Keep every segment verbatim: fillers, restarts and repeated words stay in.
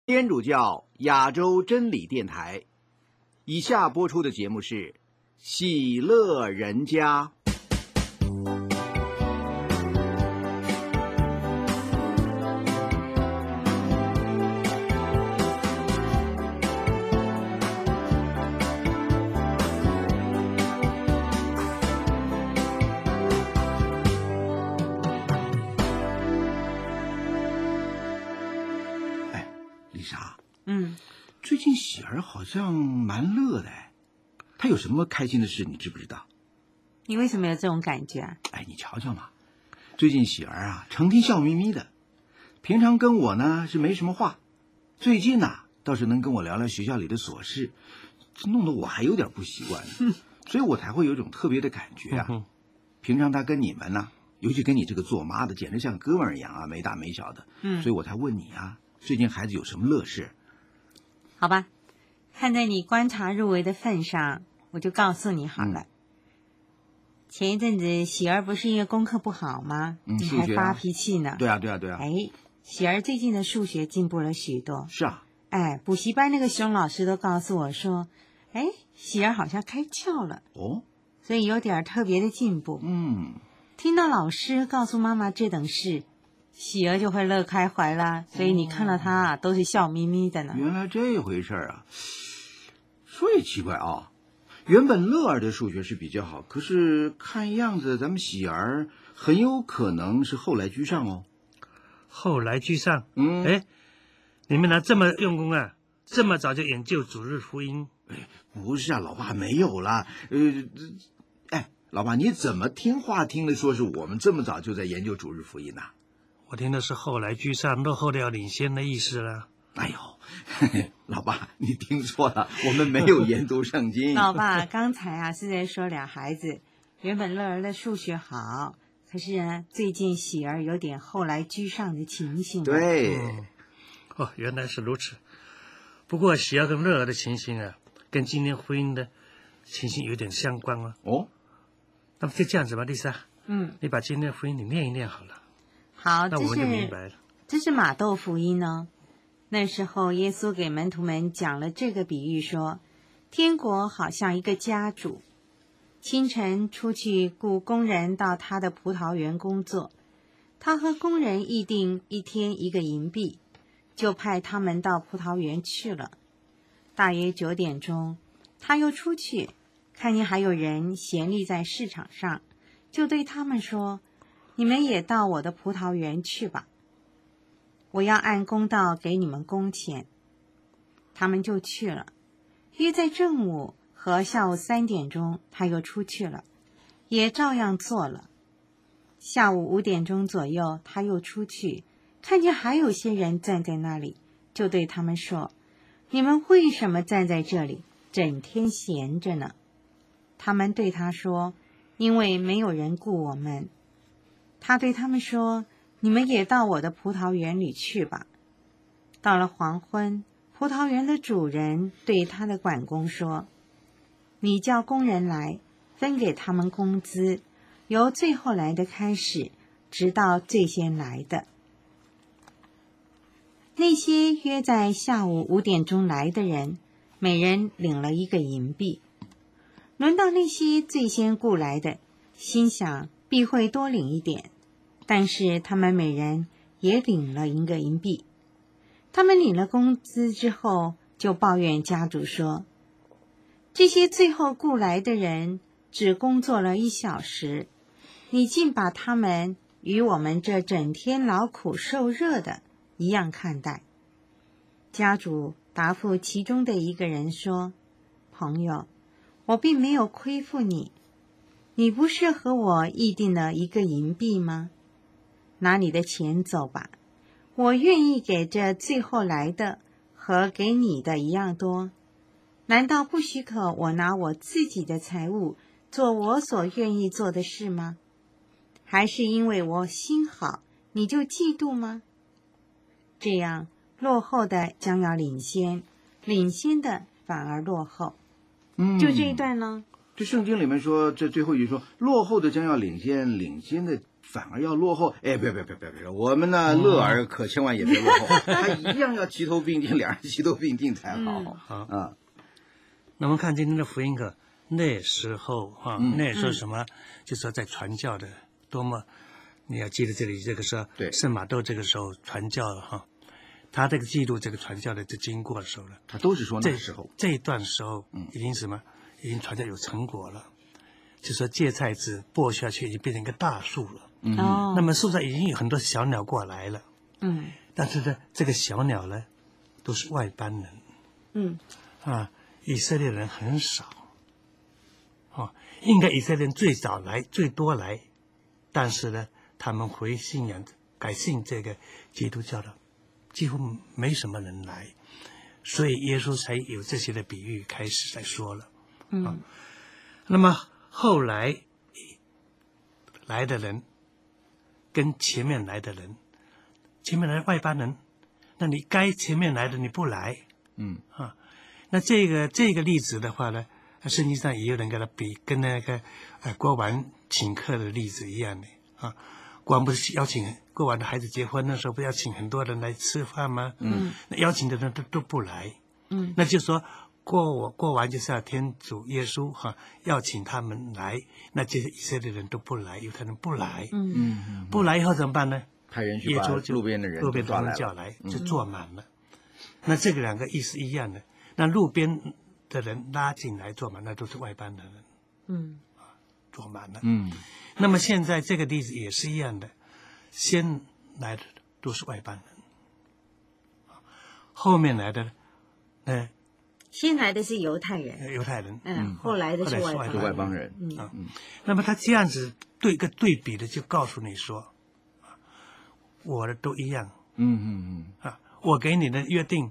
天主教亚洲真理电台，以下播出的节目是《喜乐人家》。最近喜儿好像蛮乐的，她有什么开心的事你知不知道？ 你为什么有这种感觉啊？ 哎，你瞧瞧嘛，最近喜儿啊成天笑眯眯的，平常跟我呢是没什么话，最近呐、啊、倒是能跟我聊聊学校里的琐事，弄得我还有点不习惯呢，所以我才会有一种特别的感觉啊。平常她跟你们呢，尤其跟你这个做妈的，简直像哥们儿一样啊，没大没小的，嗯，所以我才问你啊，最近孩子有什么乐事？ 好吧，看在你观察入微的份上，我就告诉你好了。嗯、前一阵子喜儿不是因为功课不好吗？ 嗯， 你还发脾气呢。 对啊，对啊，对啊。 哎，喜儿最近的数学进步了许多。 是啊。 哎，补习班那个熊老师都告诉我说，哎，喜儿好像开窍了。 哦。 所以有点特别的进步。 嗯。 听到老师告诉妈妈这等事，喜儿就会乐开怀啦，所以你看到他啊，都是笑眯眯的呢。 原来这回事啊！说也奇怪啊，原本乐儿的数学是比较好，可是看样子咱们喜儿很有可能是后来居上哦。 后来居上？ 嗯， 哎，你们哪这么用功啊？这么早就研究主日福音？ 哎，不是啊，老爸没有啦。呃，哎，老爸你怎么听话听的说是我们这么早就在研究主日福音呢、啊？ 我听的是后来居上，落后的要领先的意思了。 哎呦，嘿嘿，老爸，你听错了，我们没有研读圣经。 老爸，刚才啊是在说俩孩子，原本乐儿的数学好，可是呢，最近喜儿有点后来居上的情形。 对、 嗯，哦，原来是如此。不过喜儿跟乐儿的情形啊，跟今天福音的情形有点相关哦。 哦， 那么就这样子吧，丽莎， 嗯， 你把今天的福音你念一念好了。 好， 那我们就明白了。 这是马窦福音哦。那时候耶稣给门徒们讲了这个比喻说，天国好像一个家主，清晨出去雇工人到他的葡萄园工作，他和工人议定一天一个银币，就派他们到葡萄园去了。大约九点钟，他又出去，看见还有人闲立在市场上，就对他们说，你们也到我的葡萄园去吧，我要按公道给你们工钱。他们就去了。约在正午和下午三点钟，他又出去了，也照样做了。下午五点钟左右，他又出去，看见还有些人站在那里，就对他们说，你们为什么站在这里，整天闲着呢？他们对他说，因为没有人雇我们。他对他们说，你们也到我的葡萄园里去吧。到了黄昏，葡萄园的主人对他的管工说，你叫工人来，分给他们工资，由最后来的开始，直到最先来的。那些约在下午五点钟来的人，每人领了一个银币。轮到那些最先雇来的，心想必会多领一点，但是他们每人也领了一个银币。他们领了工资之后，就抱怨家主说，这些最后雇来的人只工作了一小时，你竟把他们与我们这整天劳苦受热的一样看待。家主答复其中的一个人说，朋友，我并没有亏负你，你不是和我议定了一个银币吗？拿你的钱走吧，我愿意给这最后来的和给你的一样多。难道不许可我拿我自己的财物做我所愿意做的事吗？还是因为我心好，你就嫉妒吗？这样落后的将要领先，领先的反而落后。 嗯， 就这一段呢。 这圣经里面说，这最后一句说，落后的将要领先，领先的反而要落后。哎，别别别别别，我们呢，乐儿可千万也别落后，他一样要齐头并进，两人齐头并进才好。 好啊， 那我们看今天的福音课，那时候啊， 嗯那时候什么，就是说在传教的多么，你要记得这里这个是对圣马窦这个时候传教了哈，他这个记录这个传教的这经过的时候呢， 他都是说那这时候， 这一段时候， 嗯已经什么，已经传教有成果了，就说芥菜籽播下去已经变成一个大树了。 嗯哦， 那么树上已经有很多小鸟过来了， 嗯但是呢，这个小鸟呢，都是外邦人嗯啊，以色列人很少。哦，应该以色列人最早来、最多来，但是呢，他们回信仰、改信这个基督教的，几乎没什么人来，所以耶稣才有这些的比喻开始在说了。 嗯、 啊，那么后来来的人跟前面来的人，前面来的外邦人，那你该前面来的你不来， 嗯啊，那这个这个例子的话呢，圣经上也有人跟他比，跟那个呃国王请客的例子一样的啊。国王不是邀请国王的孩子结婚的时候，不要请很多人来吃饭吗？ 嗯， 那邀请的人都都不来， 嗯， 那就说国国王就是要天主耶稣哈、啊，要请他们来，那这些以色列人都不来，犹太人不来， 嗯嗯嗯， 不来以后怎么办呢？ 派人去把耶稣就路边的人路边的抓来了， 人叫来， 嗯就坐满了。那这个两个意思一样的，那路边的人拉进来坐满，那都是外邦的人嗯坐满了。 嗯那么现在这个例子也是一样的，先来的都是外邦人，后面来的呃先来的是犹太人， 犹太人， 嗯，后来的是后来是外外邦是外邦人， 嗯啊，那么他这样子对一个对比的，就告诉你说，我的都一样嗯嗯啊，我给你的约定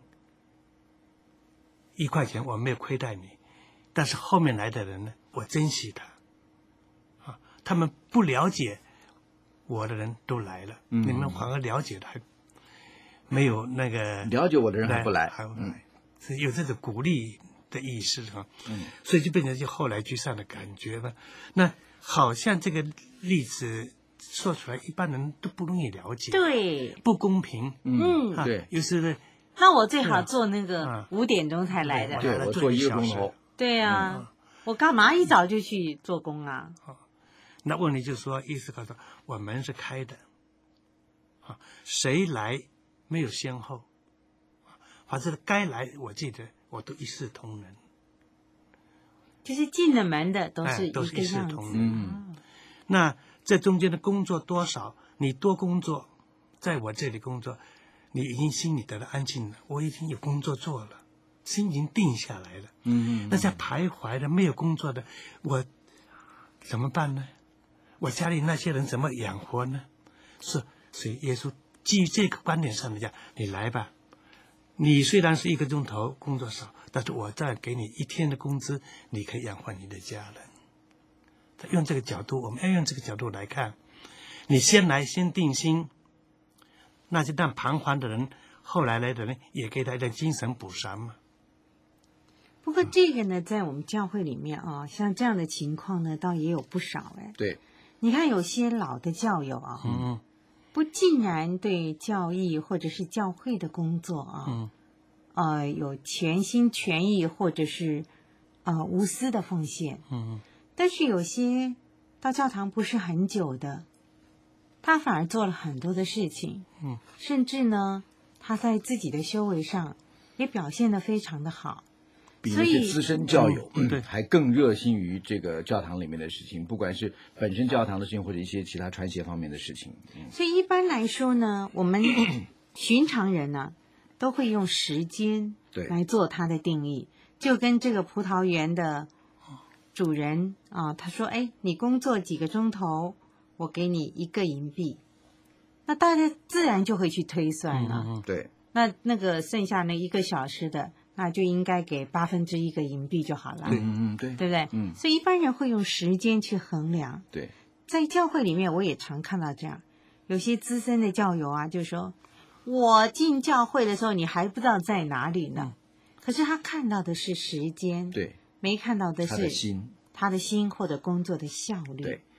一块钱，我没有亏待你，但是后面来的人呢，我珍惜他，啊，他们不了解我的人都来了， 嗯你们反而了解的还没有那个嗯，了解我的人还不来， 还不嗯来，是有这种鼓励的意思哈， 嗯所以就变成就后来居上的感觉了。那好像这个例子说出来，一般人都不容易了解， 对， 不公平。 嗯啊对有时呢， 那我最好是啊做那个啊五点钟才来的。 对我做一个钟头， 对啊，我干嘛一早就去做工啊？ 那问题就是说，意思告诉我门是开的，啊，谁来没有先后，反正该来，我记得我都一视同仁。 就是进了门的都是哎一都是一视个样子。 同仁嗯那这中间的工作多少，你多工作，在我这里工作，你已经心里得到安静了，我已经有工作做了，心已经定下来了。 嗯那在徘徊的没有工作的，我怎么办呢？我家里那些人怎么养活呢？是，所以耶稣基于这个观点上来讲，你来吧。你虽然是一个钟头工作少，但是我再给你一天的工资，你可以养活你的家人。他用这个角度，我们要用这个角度来看。你先来，先定心，那就让彷徨的人，后来来的人也给他一点精神补偿嘛。 不过这个呢，在我们教会里面啊，像这样的情况呢，倒也有不少哎。 对， 你看有些老的教友啊， 嗯不竟然对教义或者是教会的工作啊， 嗯呃，有全心全意或者是呃无私的奉献。 嗯但是有些到教堂不是很久的，他反而做了很多的事情， 嗯， 甚至呢，他在自己的修为上也表现得非常的好。 比那些资深教友， 嗯对还更热心于这个教堂里面的事情，不管是本身教堂的事情，或者一些其他传协方面的事情。嗯所以一般来说呢，我们寻常人呢、都会用时间对来做它的定义，就跟这个葡萄园的主人啊，他说：“哎，你工作几个钟头，我给你一个银币。”那大家自然就会去推算了。 嗯对， 那那个剩下那一个小时的，那就应该给八分之一个银币就好了， 嗯嗯对对不对？ 嗯所以一般人会用时间去衡量。 对， 在教会里面，我也常看到这样，有些资深的教友啊，就说：“我进教会的时候，你还不知道在哪里呢。”可是他看到的是时间， 对， 没看到的他的是心。 他的心或者工作的效率。 对，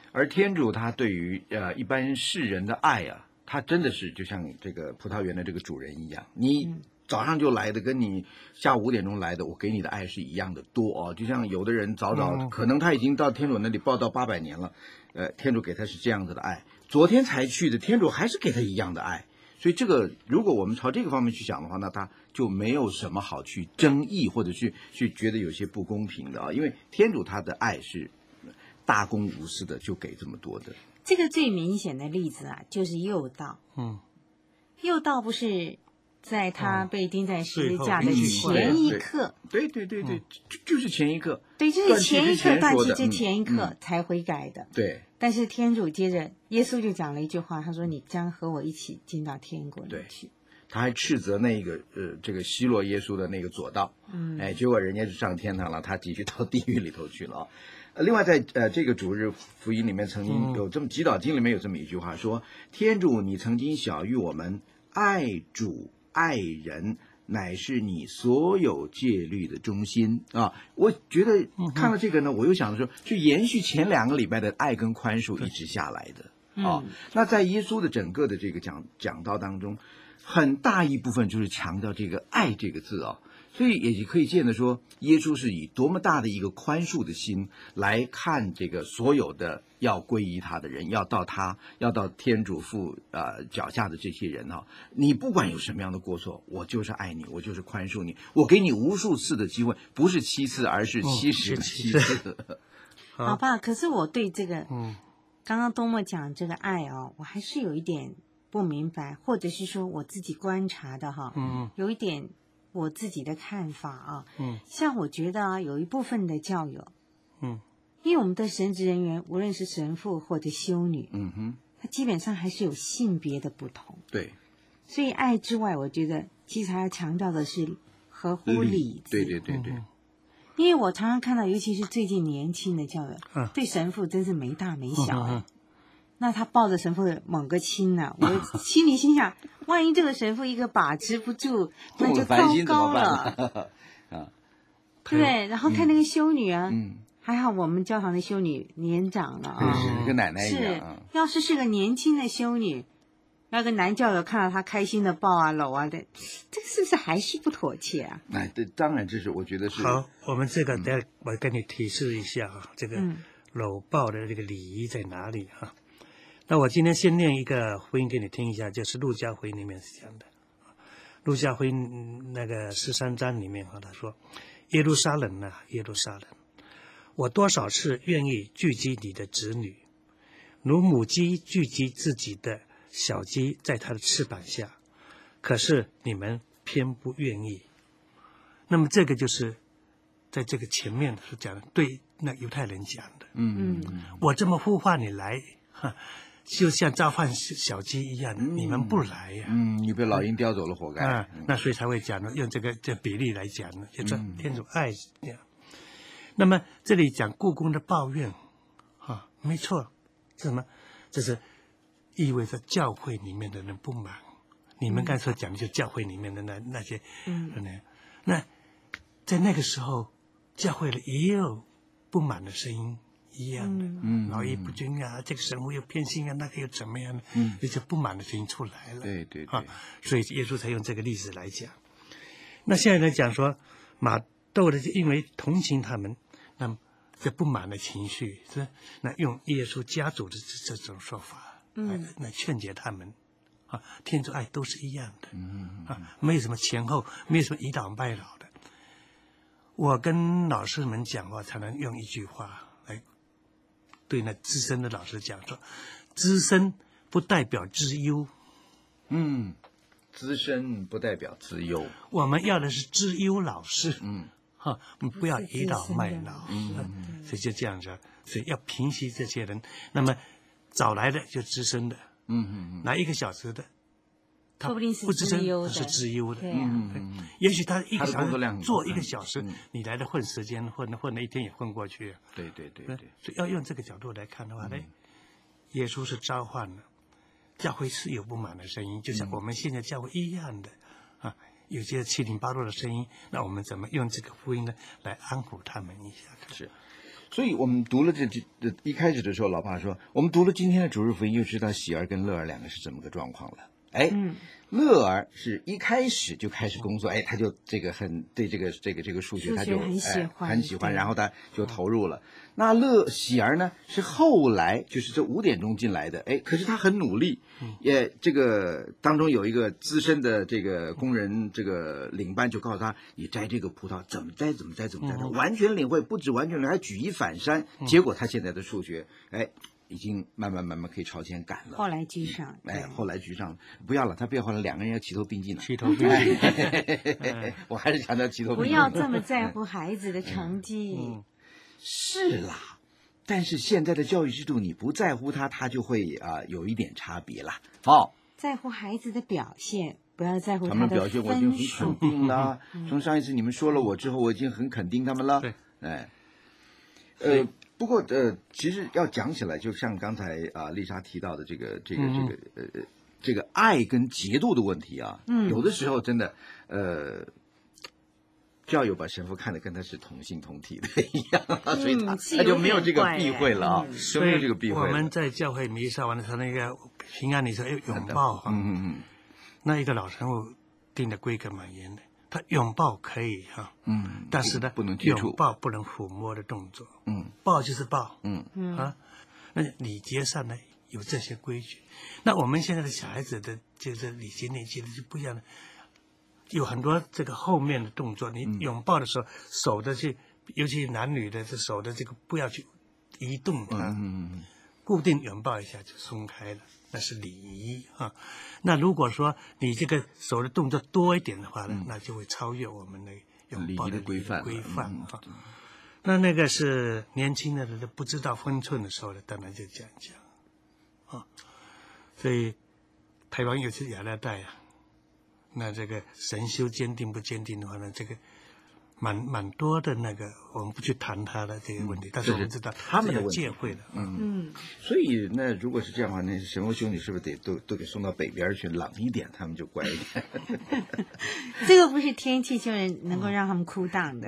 而天主他对于呃一般世人的爱啊，他真的是就像这个葡萄园的这个主人一样，你早上就来的，跟你下午五点钟来的，我给你的爱是一样的多哦。就像有的人早早、嗯、可能他已经到天主那里报到八百年了，呃，天主给他是这样子的爱，昨天才去的，天主还是给他一样的爱。所以这个如果我们朝这个方面去想的话，那他就没有什么好去争议或者去去觉得有些不公平的啊，因为天主他的爱是大公无私的，就给这么多的。 这个最明显的例子啊，就是佑道。 嗯， 佑道不是在他被钉在十字架的前一刻， 嗯、对对对对，就就是前一刻， 对，就是前一刻断气之前一刻才悔改的。 嗯、对。 但是天主接着，耶稣就讲了一句话，他说：“你将和我一起进到天国里去。” 他还斥责那个呃这个奚落耶稣的那个左道，嗯，哎，结果人家是上天堂了，他继续到地狱里头去了啊。另外在呃这个主日福音里面，曾经有这么祈祷经里面有这么一句话说：“天主，你曾经晓谕我们，爱主爱人。”乃是你所有戒律的中心啊！我觉得看了这个呢，我又想说，就延续前两个礼拜的爱跟宽恕一直下来的啊。那在耶稣的整个的这个讲讲道当中，很大一部分就是强调这个爱这个字啊。所以也可以见得说，耶稣是以多么大的一个宽恕的心来看这个所有的要皈依他的人，要到他要到天主父呃脚下的这些人哈、啊，你不管有什么样的过错，我就是爱你，我就是宽恕你，我给你无数次的机会，不是七次，而是七十七次。 嗯、好吧，可是我对这个，嗯，刚刚多么讲这个爱哦，我还是有一点不明白，或者是说我自己观察的哈，嗯，有一点。我自己的看法啊，嗯，像我觉得啊，有一部分的教友，嗯，因为我们的神职人员，无论是神父或者修女，嗯哼，他基本上还是有性别的不同， 对， 所以爱之外，我觉得其实还要强调的是合乎礼制， 对对对对， 因为我常常看到，尤其是最近年轻的教友，嗯，对神父真是没大没小、欸。嗯嗯嗯那他抱着神父的猛个亲呢、啊，我心里心想，万一这个神父一个把持不住，那就糟糕了。啊，对，然后看那个修女啊，嗯，还好我们教堂的修女年长了啊， 是跟奶奶一样。 是，要是是个年轻的修女，那个男教友看到他开心的抱啊搂啊的，这个是不是还是不妥切啊？ 哎，对，当然这是我觉得是。 好，我们这个等我跟你提示一下啊，这个搂抱的这个礼仪在哪里啊？那我今天先念一个福音给你听一下，就是路加福音里面是讲的。路加福音那个十三章里面和他说：“耶路撒冷啊，耶路撒冷，我多少次愿意聚集你的子女，如母鸡聚集自己的小鸡在它的翅膀下，可是你们偏不愿意。”那么这个就是在这个前面所讲的，对那犹太人讲的。嗯嗯，我这么呼唤你来，哈。就像召唤小鸡一样，嗯、你们不来呀、啊？ 嗯，你被老鹰叼走了，活该。 啊，那所以才会讲呢，用这个这比例来讲呢，就说天主爱这样。嗯、那么这里讲故宫的抱怨，啊，没错，是什么？这是意味着教会里面的人不满。你们刚才所讲的，就教会里面的那那些，嗯，那在那个时候，教会里也有不满的声音。一样的，嗯，劳逸不均啊，这个神父又偏心啊，那个又怎么样呢？嗯，这就不满的声音出来了。 对对对， 啊，所以耶稣才用这个例子来讲。那现在来讲说，马窦的就因为同情他们，那么这不满的情绪是那用耶稣家族的这这种说法，嗯，来来劝解他们，啊，天主爱都是一样的，嗯啊，没有什么前后，没有什么倚老卖老的。我跟老师们讲话，才能用一句话。对那资深的老师讲说，资深不代表资优， 嗯，资深不代表资优， 我们要的是资优老师，嗯，哈，不要倚老卖老，嗯，所以就这样子，所以要平息这些人，那么找来的就资深的，嗯嗯嗯，来一个小时的。 说不定是资优的，是资优的。嗯嗯，也许他一个小时做一个小时，你来的混时间，混混了一天也混过去。 对对对对， 所以要用这个角度来看的话呢，耶稣是召唤了，教会是有不满的声音，就像我们现在教会一样的啊，有些七零八落的声音，那我们怎么用这个福音呢来安抚他们一下？ 是。 所以我们读了这这一开始的时候，老爸说，我们读了今天的主日福音，就知道喜儿跟乐儿两个是怎么个状况了。哎， 嗯， 乐儿是一开始就开始工作，哎，他就这个很对这个这个这个数学，他就很喜欢， 哎、很喜欢， 对然后他就投入了。那乐喜儿呢，是后来就是这五点钟进来的，哎，可是他很努力，也这个当中有一个资深的这个工人这个领班就告诉他，你摘这个葡萄怎么摘怎么摘怎么摘，他完全领会，不止完全领会，还举一反三。结果他现在的数学，哎。已经慢慢慢慢可以朝前赶了， 后来居上， 哎，后来居上了，不要了，他变换了，两个人要齐头并进了， 齐头并进。 我还是强调齐头并进。 不要这么在乎孩子的成绩。 嗯， 是啦，但是现在的教育制度，你不在乎他，他就会啊、呃、有一点差别啦。哦， 在乎孩子的表现，不要在乎他们的表现，我已经很分数肯。定啦。从上一次你们说了我之后，我已经很肯定他们了。 对， 哎，呃。不过呃，其实要讲起来，就像刚才啊、呃、丽莎提到的这个这个这个呃这个爱跟节度的问题啊， 嗯， 有的时候真的呃，教友把神父看得跟他是同性同体的一样， 嗯、 所以他他他就没有这个避讳了啊，就没有这个避讳。 我们在教会弥撒完的时候，那个平安礼说要拥抱哈， 嗯嗯嗯， 那一个老神父定的规格蛮严的。他拥抱可以哈， 嗯， 但是呢， 不能接触， 拥抱不能抚摸的动作， 嗯， 抱就是抱， 嗯嗯啊，那礼节上呢有这些规矩。那我们现在的小孩子的就是礼节年纪的就不一样了，有很多这个后面的动作，你拥抱的时候，手的去，尤其男女的这手的这个不要去移动它， 嗯嗯嗯， 固定拥抱一下就松开了。那是礼仪啊，那如果说你这个手的动作多一点的话呢，嗯、那就会超越我们的拥抱的规范规范啊。 嗯、 那那个是年轻的人不知道分寸的时候呢，当然就这样讲啊。所以台湾有些亚热带啊，那这个神修坚定不坚定的话呢，这个蛮蛮多的那个，我们不去谈他的这个问题，嗯、但是我们知道他们的戒会的， 嗯嗯。所以那如果是这样的话，那神父兄弟是不是得都都得送到北边去，冷一点，他们就乖一点？ 这个不是天气就能够让他们哭荡的。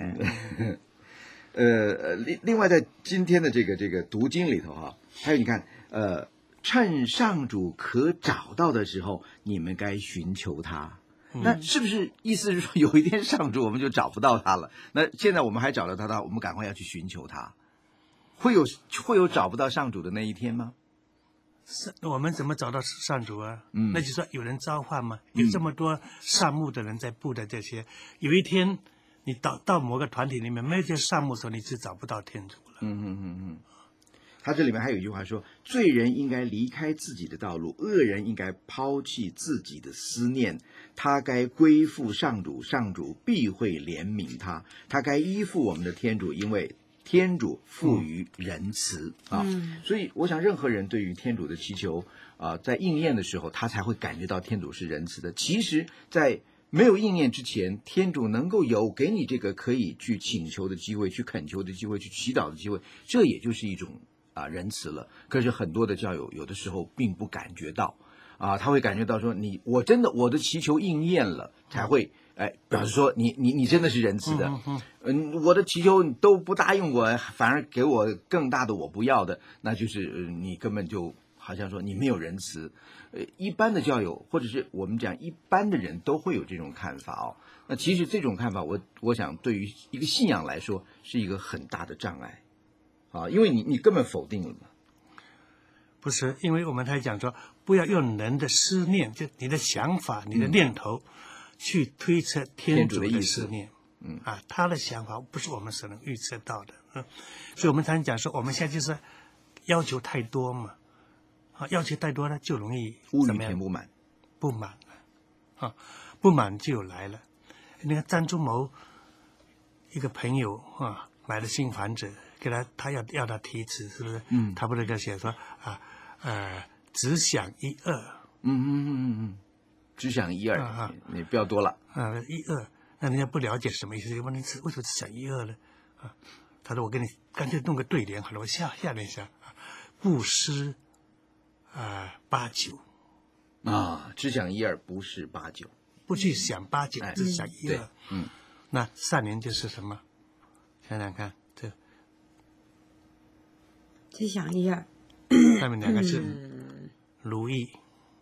呃，另另外在今天的这个这个读经里头哈，还有你看，呃，趁上主可找到的时候，你们该寻求他。那是不是意思是说，有一天上主我们就找不到他了？那现在我们还找到他的，我们赶快要去寻求他。会有会有找不到上主的那一天吗？ 是我们怎么找到上主啊？ 嗯， 那就说有人召唤吗？有这么多善牧的人在布的这些，有一天你到到某个团体里面没有这些善牧的时候，你是找不到天主了。 嗯嗯嗯嗯。他这里面还有一句话说：罪人应该离开自己的道路，恶人应该抛弃自己的思念，他该归附上主，上主必会怜悯他，他该依附我们的天主，因为天主富于仁慈、嗯、啊。所以我想任何人对于天主的祈求啊，在应验的时候，他才会感觉到天主是仁慈的。其实在没有应验之前，天主能够有给你这个可以去请求的机会，去恳求的机会，去祈祷的机会，这也就是一种啊，仁慈了。可是很多的教友有的时候并不感觉到啊，他会感觉到说你我真的我的祈求应验了，才会哎表示说你你你真的是仁慈的。嗯嗯，我的祈求你都不答应我，反而给我更大的我不要的，那就是、呃、你根本就好像说你没有仁慈。呃，一般的教友或者是我们讲一般的人都会有这种看法哦。那其实这种看法，我我想对于一个信仰来说是一个很大的障碍。啊，因为你你根本否定了嘛。 不是，因为我们才讲说，不要用人的思念，就你的想法、你的念头，嗯、去推测天主的思念。嗯啊，他的想法不是我们所能预测到的。嗯，所以我们常讲说，我们现在就是要求太多嘛。啊，要求太多呢，就容易乌云填不满， 不满了。啊，不满就来了。那个张忠谋一个朋友啊，买了新房子。给他，他要要他题词，是不是？嗯，他不是给他写说啊，呃，只想一二。 嗯嗯嗯嗯嗯，只想一二，啊、你不要多了。 啊，一二，那人家不了解什么意思？问你是为什么只想一二呢？啊，他说我给你干脆弄个对联好了，我下下联一下，不失啊八九。 啊，只想一二，不是八九。 不去想八九， 哎、 只想一二。 嗯， 那善联就是什么？想想看。 只想一二。 下面两个是嗯， 如意，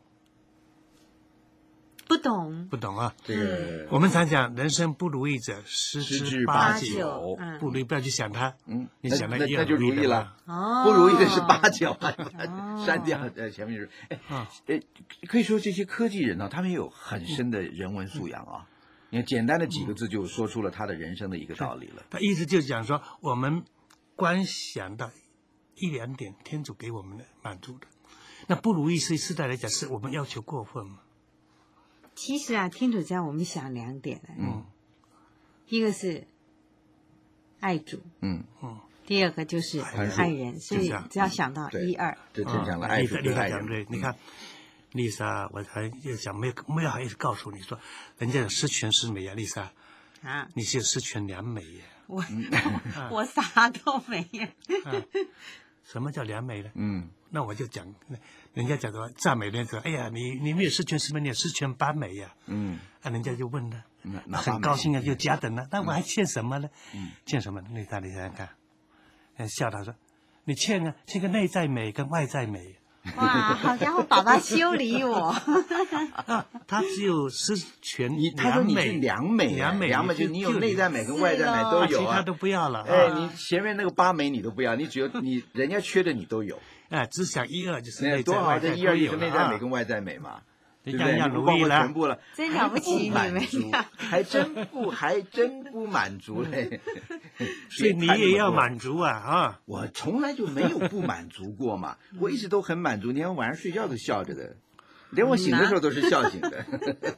不懂。 不懂啊？ 这个我们常讲人生不如意者十十之之八八九九， 嗯不如意不要去想它， 嗯， 你那那想一二那就如意的了。 哦， 不如意的是八九， 哦删掉呃前面就是哎啊呃，可以说这些科技人呢、他们也有很深的人文素养啊。你看简单的几个字就说出了他的人生的一个道理了。 他意思就是讲说，我们光想到一两点，天主给我们的满足的，那不如意是世代来讲，是我们要求过分嘛？ 其实啊，天主教我们想两点呢， 嗯一个是爱主， 嗯， 第二个就是爱人爱人，所以就这样只要想到对一二， 这正讲了爱主丽莎，丽跟爱人莎讲对，你看，丽莎，我还要讲没有没有好意思告诉你说，人家有十全十美呀，丽莎， 啊， 你是有十全良美呀。 我我啥都没有。 什么叫良美呢？ 嗯那我就讲，人家讲说赞美人家说，哎呀，你你没有十全十美，你有十全八美呀。 嗯， 啊，人家就问了， 那那很高兴啊，就加等了。那我还欠什么呢？ 嗯， 欠什么？丽莎，你想想看，嗯笑他说，你欠啊，欠个内在美跟外在美。 哇，好家伙，爸爸修理我。 啊，他只有十全你他说良美， 你是良美啊， 良美， 良美就是你有内在美跟外在美是都有啊。 其他都不要了。 哎， 啊你前面那个八美你都不要，你只有你人家缺的你都有。 哎，只想一二就是那内多好，这在外在一二一个都有啊内在美跟外在美嘛，对不对？ 你这样你不包括如意了全部了， 真了不起你们还满足呀还真不还真不满足嘞。 所以你别谈那么多也要满足啊啊！ 我从来就没有不满足过嘛，我一直都很满足，连晚上睡觉都笑着的，连我醒的时候都是笑醒的。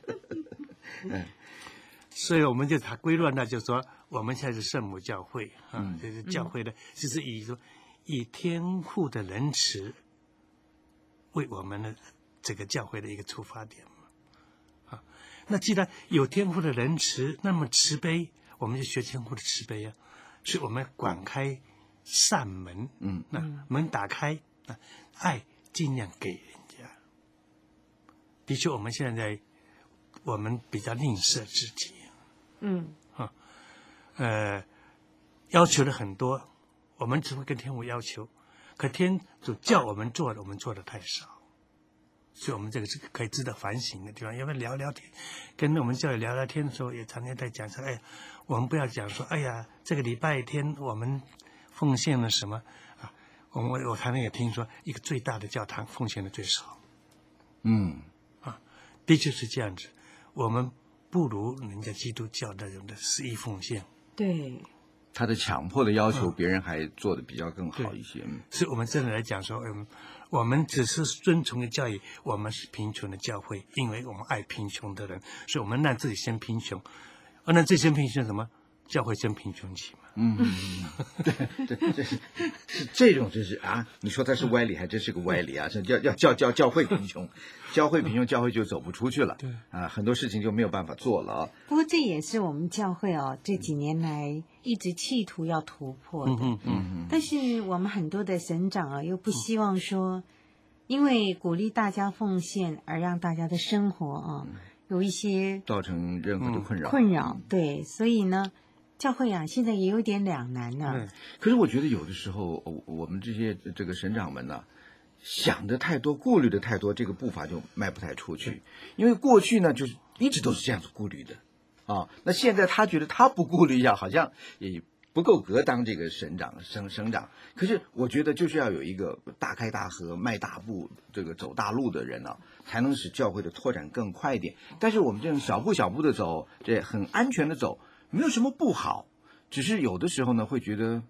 所以我们就它归论呢，就是说我们现在是圣母教会啊嗯， 这是教会的，就是以说以天父的仁慈为我们的这个教会的一个出发点嘛。啊，那既然有天父的仁慈，那么慈悲，我们就学天父的慈悲啊。所以我们广开善门， 嗯， 那门打开，那爱尽量给人家。的确，我们现在我们比较吝啬自己。 嗯， 呃，要求的很多，我们只会跟天父要求，可天主叫我们做的，我们做的太少，所以我们这个是可以值得反省的地方。要不要聊聊天？跟我们教友聊聊天的时候，也常常在讲说，哎，我们不要讲说，哎呀，这个礼拜天我们奉献了什么啊？我们我常常也听说，一个最大的教堂奉献的最少， 嗯， 的确是这样子。我们不如人家基督教那种的十一奉献。 对， 他的强迫的要求，别人还做的比较更好一些。嗯所以我们真的来讲说，嗯，我们只是遵从的教义，我们是贫穷的教会，因为我们爱贫穷的人，所以我们让自己先贫穷，而让自己先贫穷什么？教会先贫穷起嘛。 嗯，对对，这是是这种，就是啊，你说它是歪理，还真是个歪理啊！是要要教教教会贫穷，教会贫穷，教会就走不出去了。 对啊，很多事情就没有办法做了啊。 不过这也是我们教会哦这几年来一直企图要突破的。 嗯嗯嗯， 但是我们很多的神长啊，又不希望说，因为鼓励大家奉献而让大家的生活啊有一些造成任何的困扰。 困扰。对，所以呢，教会啊现在也有点两难呢、 对可是我觉得有的时候，我我们这些这个神长们呢，想的太多，顾虑的太多，这个步伐就迈不太出去。因为过去呢，就是一直都是这样子顾虑的啊。那现在他觉得他不顾虑一下，好像也不够格当这个省长、省省长。可是我觉得就是要有一个大开大合、迈大步、这个走大路的人呢、啊，才能使教会的拓展更快一点。但是我们这种小步小步的走，这很安全的走，没有什么不好。只是有的时候呢，会觉得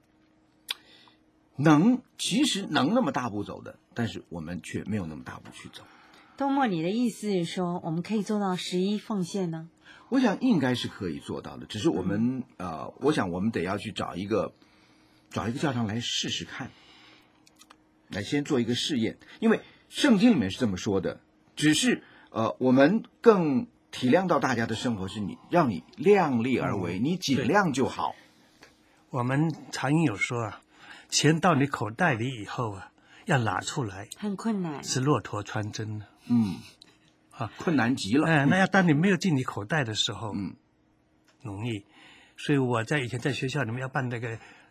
能其实能那么大步走的，但是我们却没有那么大步去走。 东莫，你的意思是说，我们可以做到十一奉献呢？ 我想应该是可以做到的，只是我们呃，我想我们得要去找一个找一个教堂来试试看，来先做一个试验，因为圣经里面是这么说的，只是呃，我们更体谅到大家的生活是你让你量力而为，你尽量就好。 我们常有说啊，钱到你口袋里以后啊，要拿出来很困难。 是骆驼穿针的。 嗯， 啊， 困难极了。 哎，那要当你没有进你口袋的时候， 嗯， 容易。所以我在以前在学校里面要办那个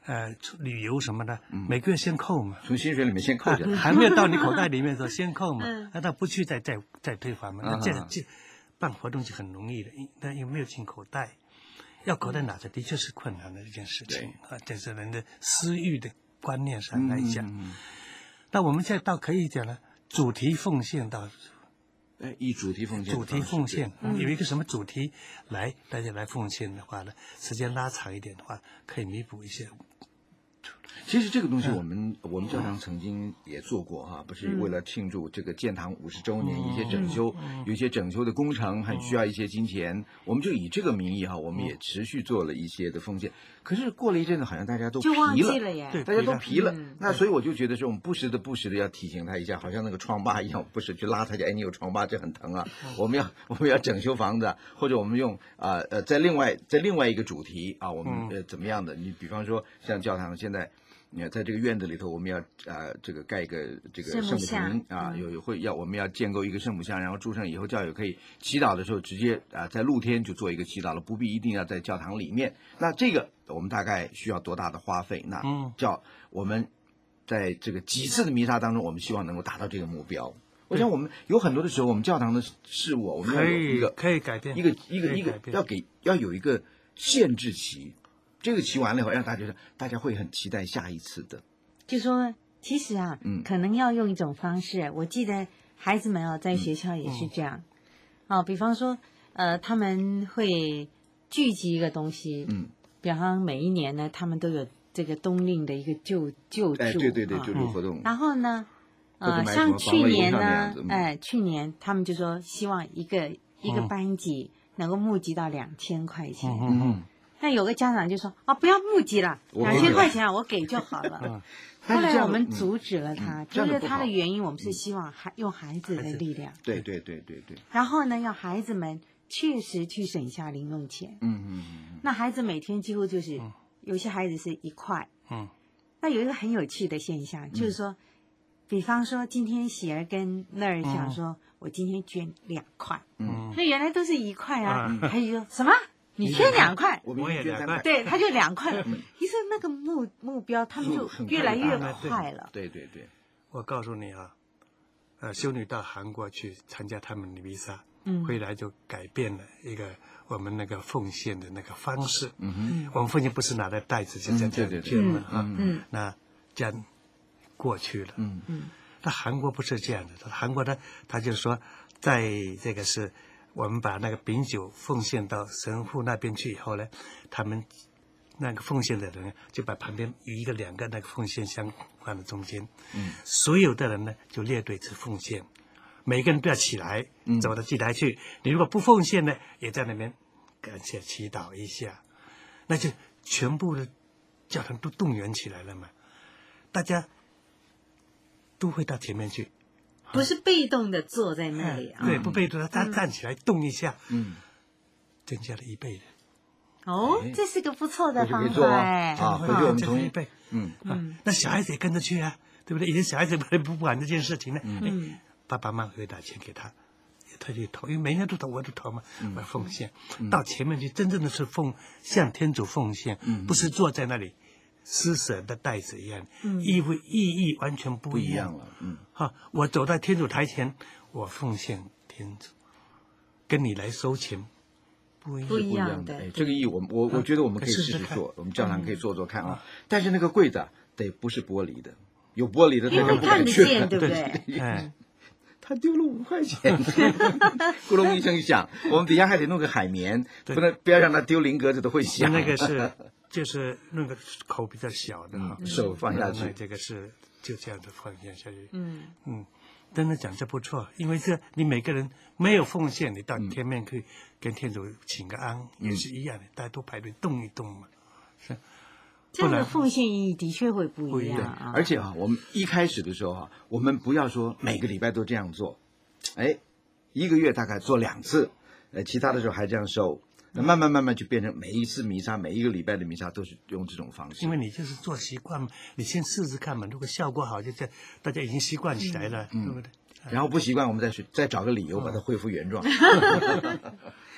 呃旅游什么的，每个月先扣嘛， 从薪水里面先扣下来， 啊还没有到你口袋里面的时候先扣嘛， 嗯那他不去再再再退还嘛，那这啊这办活动就很容易的，但又没有进口袋，要口袋拿着的确是困难的一件事情啊，这是人的私欲的观念上来讲。 嗯嗯那我们现在倒可以讲了，主题奉献到。 哎，以主题奉献， 主题奉献， 嗯有一个什么主题来大家来奉献的话呢，时间拉长一点的话，可以弥补一些。 其实这个东西我们、嗯、我们教堂曾经也做过哈、啊，不是为了庆祝这个建堂五十周年， 嗯、 一些整修、嗯，有一些整修的工程很需要一些金钱， 嗯、 我们就以这个名义哈、啊，我们也持续做了一些的奉献。可是过了一阵子，好像大家都疲了， 就忘记了耶， 对， 大家都疲了。 嗯、 那所以我就觉得说，我们不时的不时的要提醒他一下，好像那个疮疤一样，不时去拉他一下，哎，你有疮疤，这很疼啊。我们要我们要整修房子，或者我们用啊 呃, 呃在另外在另外一个主题啊，我们呃怎么样的？你比方说像教堂现在。你看，在这个院子里头，我们要呃，这个盖一个这个圣母亭啊，有有会要我们要建构一个圣母像，然后祝圣以后教友可以祈祷的时候，直接啊、呃、在露天就做一个祈祷了，不必一定要在教堂里面。那这个我们大概需要多大的花费？那叫我们在这个几次的弥撒当中，我们希望能够达到这个目标。我想我们有很多的时候，我们教堂的事务，我们要有一个可以改变， 一个一个一个要给要有一个限制期。这个期完了以后，让大家大家会很期待下一次的。 就说其实啊，嗯，可能要用一种方式。我记得孩子们哦，在学校也是这样，嗯、哦，比方说，呃，他们会聚集一个东西，嗯，比方每一年呢，他们都有这个冬令的一个救救助， 哎，对对对，救助活动。 嗯、然后呢，呃，像去年呢，哎，去年他们就说希望一个、嗯、一个班级能够募集到两千块钱，嗯嗯。那有个家长就说：“啊，不要募集了，两千块钱啊，我给就好了。嗯”后来我们阻止了他，阻止他的原因，我们是希望孩用孩子的力量。 对对对对对。 然后呢，要孩子们确实去省下零用钱。嗯嗯嗯。那孩子每天几乎就是，嗯、有些孩子是一块。嗯。那有一个很有趣的现象，就是说，嗯、比方说今天喜儿跟那儿讲说，嗯、我今天捐两块。嗯。那原来都是一块啊，他就说什么？你捐两块， 我也两块， 对，他就两块。其实那个目目标，他们就越来越快了。 对对对， 我告诉你啊，呃，修女到韩国去参加他们的弥撒，嗯，回来就改变了一个我们那个奉献的那个方式。嗯哼，我们奉献不是拿在袋子，就这样捐嘛啊，嗯，那这样过去了。嗯嗯，那韩国不是这样的，韩国呢，他就说，在这个是。我们把那个饼酒奉献到神父那边去以后呢，他们那个奉献的人就把旁边有一个两个那个奉献箱放在中间，嗯，所有的人呢就列队去奉献，每个人都要起来走到祭台去。嗯、你如果不奉献呢，也在那边感谢祈祷一下，那就全部的教堂都动员起来了嘛，大家都会到前面去。 不是被动的坐在那里啊， 对，不被动的，他站起来动一下，嗯，增加了一倍的。 哦，这是个不错的方法哎， 啊，回去我们同一倍，嗯嗯，那小孩子也跟着去啊，对不对？以前小孩子不不管这件事情呢，嗯，爸爸妈妈会打钱给他，他就投，因为每年都投，我都投嘛，我奉献到前面去，真正的是奉向天主奉献，不是坐在那里。施舍的袋子一样，嗯、意味意义完全不一样, 不一样了。嗯， 好，我走到天主台前，我奉献天主，跟你来收钱不一样， 不一样的。 哎，这个意义我我我觉得我们可以试试做，我们教堂可以做做看啊。但是那个柜子啊，得不是玻璃的，有玻璃的大家不敢去， 对不对？ 哎，他丢了五块钱，咕隆一声响，我们底下还得弄个海绵，不能不要让他丢零格子都会响。 那个是。就是那个口比较小的哈， 嗯、手放下去， 这个是就这样子放下去。嗯嗯，真的讲这不错，因为这你每个人没有奉献，你到前面去跟天主请个安、嗯、也是一样的，大家都排队动一动嘛。是， 这样的奉献意义的确会不一样啊。 而且啊，我们一开始的时候哈，我们不要说每个礼拜都这样做，哎，一个月大概做两次，呃，其他的时候还这样收。那慢慢慢慢就变成每一次弥撒，每一个礼拜的弥撒都是用这种方式。 因为你就是做习惯嘛，你先试试看嘛。如果效果好，就这大家已经习惯起来了，嗯、对不对？ 然后不习惯，我们再去再找个理由把它恢复原状。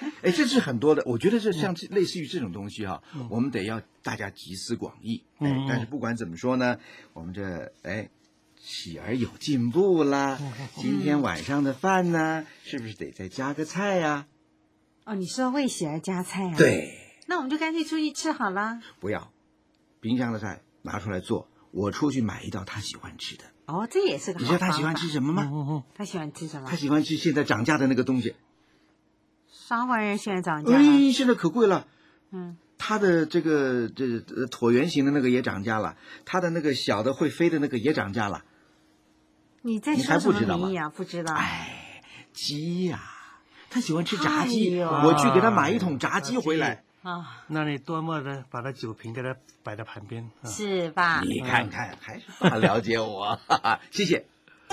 哎，这是很多的，我觉得这像类似于这种东西哈、 嗯， 我们得要大家集思广益。哎嗯， 但是不管怎么说呢，我们这哎。喜儿有进步啦，今天晚上的饭呢，是不是得再加个菜呀、 哦，你说为喜儿加菜啊？， 对， 那我们就干脆出去吃好了。 不要，冰箱的菜拿出来做，我出去买一道他喜欢吃的。 哦，这也是个好方法。 你知道他喜欢吃什么吗？ 嗯嗯他喜欢吃什么他？喜欢吃现在涨价的那个东西。 啥玩意儿现在涨价了？ 哎，现在可贵了。 嗯， 它的这个这呃椭圆形的那个也涨价了，它的那个小的会飞的那个也涨价了。 你在你还说什么不知道吗名义啊？不知道。 哎，鸡呀、他喜欢吃炸鸡， 哎呦我去给他买一桶炸鸡回来。 啊， 那你多么的把他酒瓶给他摆在旁边啊？ 是吧？ 你看看，还是爸了解我，哈哈，谢谢。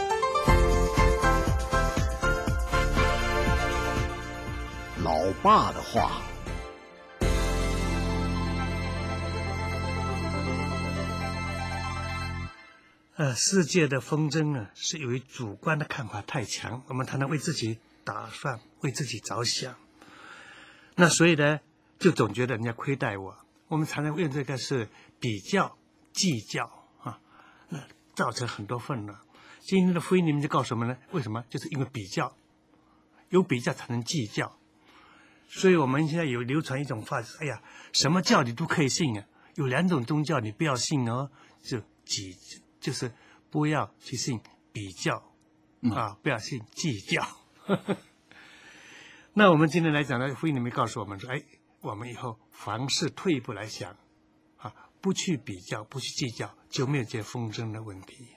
老爸的话。 呃，世界的纷争啊，是由于主观的看法太强，我们才能为自己打算，为自己着想。那所以呢，就总觉得人家亏待我，我们常常用这个是比较、计较啊，那造成很多愤怒。今天的福音里面就告诉我们呢，为什么？就是因为比较，有比较才能计较。所以我们现在有流传一种话，哎呀，什么教你都可以信啊，有两种宗教你不要信哦，就几。就是不要去信比较，啊，不要信计较。那我们今天来讲呢，福音里面告诉我们说，哎，我们以后凡事退一步来想，啊，不去比较，不去计较，就没有这些纷争的问题。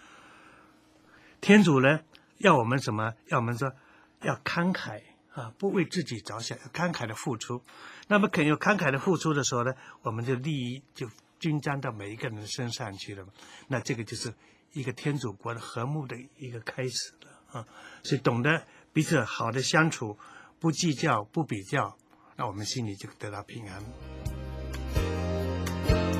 天主呢，要我们什么？要我们说要慷慨啊，不为自己着想，要慷慨的付出。那么肯有慷慨的付出的时候呢，我们的利益就均沾到每一个人的身上去了，那这个就是一个天主国的和睦的一个开始了啊！所以懂得彼此好的相处，不计较、不比较，那我们心里就得到平安。